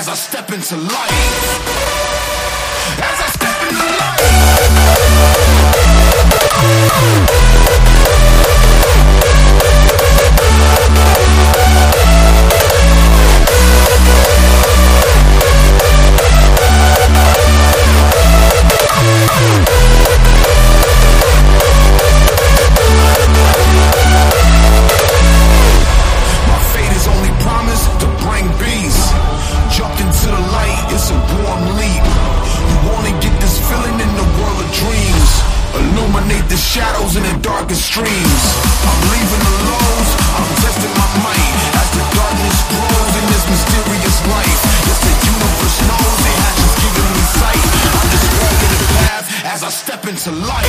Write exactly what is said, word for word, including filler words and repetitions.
as I step into life. As I step into life. My fate is only promised to bring peace. Jumped into the light, it's a warm leap. You wanna get this feeling in the world of dreams. Illuminate the shadows in the darkest streams. I'm leaving the lows, I'm testing my might. As the darkness grows in this mysterious life. Yes, the universe knows it has just given me sight. I'm just walking the path as I step into life.